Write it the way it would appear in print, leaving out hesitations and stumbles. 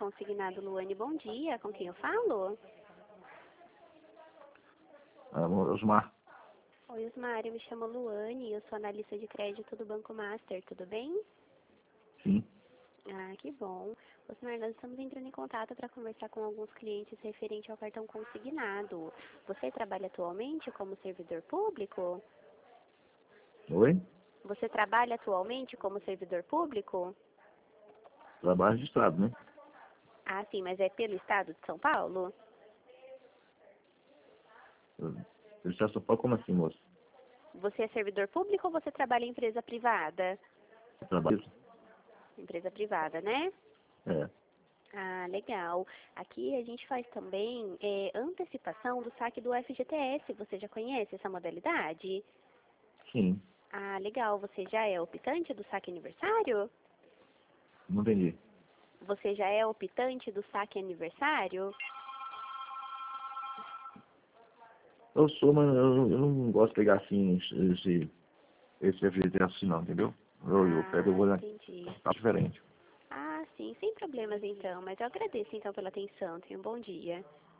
consignado, Luane. Bom dia. Com quem eu falo? Osmar. Oi, Osmar. Eu me chamo Luane. Eu sou analista de crédito do Banco Master. Tudo bem? Sim. Ah, que bom. Osmar, nós estamos entrando em contato para conversar com alguns clientes referente ao cartão consignado. Você trabalha atualmente como servidor público? Oi? Você trabalha atualmente como servidor público? Trabalho registrado, né? Ah, sim, mas é pelo estado de São Paulo? Eu já sou Paulo, como assim, moço? Você é servidor público ou você trabalha em empresa privada? Eu trabalho. Empresa privada, né? É. Ah, legal. Aqui a gente faz também antecipação do saque do FGTS. Você já conhece essa modalidade? Sim. Ah, legal. Você já é optante do saque aniversário? Não entendi. Você já é optante do saque aniversário? Eu sou, mas eu não gosto de pegar assim esse FGTS assim não, entendeu? Eu pego, eu Ah, vou na entendi. tá diferente. Ah, sim, sem problemas então. Mas eu agradeço então pela atenção. Tenha um bom dia.